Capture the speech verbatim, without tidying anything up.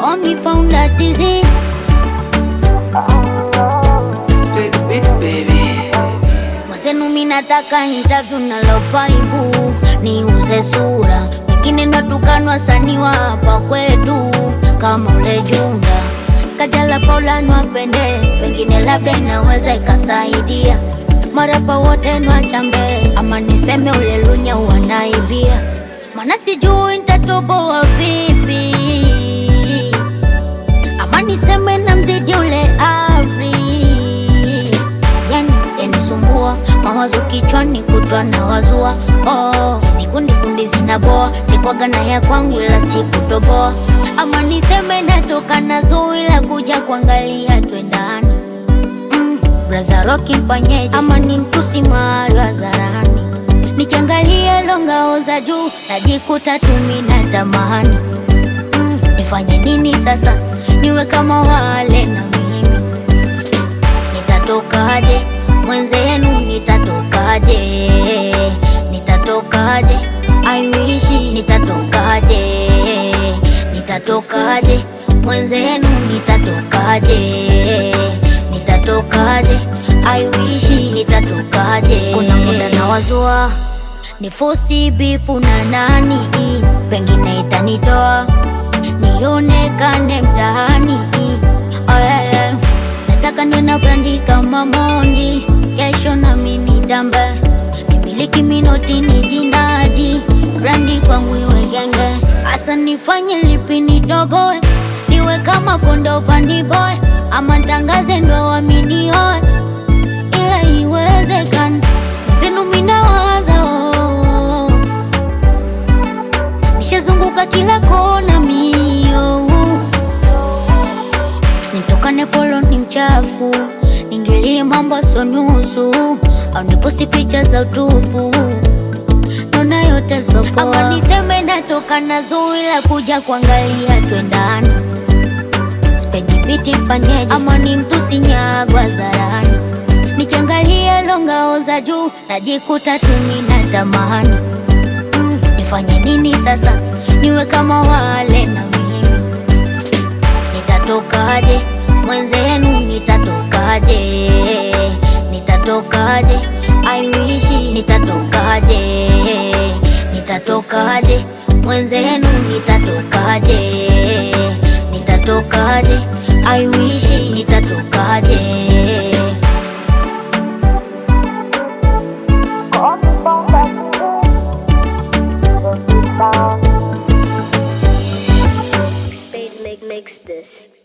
call me founder dizzy. Split the beat, baby. Mwenzenu mi nataka interview na lopaibu, niuze sura, wengine natukanwa wasanii wa hapa kwetu kama ule Junda Kajala Paula nwapende, pengine labda inaweza ikasaidia. Marapa wote nwachambe, ama niseme ule Lunya wanaibia. Mana sijui nitatoboa vipi, ama niseme na mzidi ule Avri. Yani yanisumbua mawazo kichwani kutwa na wazua. Oh, sikundi kundi zinaboa, nikwaga na ya kwangu ila sikutoboa. Ama niseme natoka na zui la kuja kuangalia twendani. mm, Braza Rocky mfanyeje, ama ni mtusi mahali wazarani. Nikiangalia longao za juu, najikuta tumi na tamani. mm, Nifanye nini sasa, niwe kama wale na mimi. Nitatokaje, mwenzenu nitatokaje? Nitatokaje, I wish nitatokaje? Nitatokaje, mwenzenu nitatokaje? Nitatokaje, I wish nitatokaje? Kuna muda na wazua nifosi bifu na nani, pengine itanitoa nionekane mtaani. Oh yeah, yeah. Nataka nena brandi kama Mondi, kesho na mini dambe, nimiliki minoti ni jindadi, brandi kwangu iwe genge. Asa nifanye lipi nidogoe, niwe kama Kondo Funny Boy, ama ntangaze ndo wamini hoe, ila iwezekana zenu minawaza. oh. Nishazunguka kila kona mio, nitokane follow ni mchafu, ningilie mambo so nusu, au niposti picha za utupu, nona yote sopoa. Ama niseme natoka na zui la kuja kuangalia twendani. Spedi biti mfanyeje, ama ni mtusi nyagwa zarani. Nikiangalia longao za juu, najikuta tumi na tamani. mm, Nifanye nini sasa, niwe kama wale na mimi. Nitatokaje, mwenzenu nitatokaje? Nitatokaje, I wish nitatokaje? Nitatokaje, mwenzenu nitatokaje? Nitatokaje, I wish nitatokaje? Spade make makes this.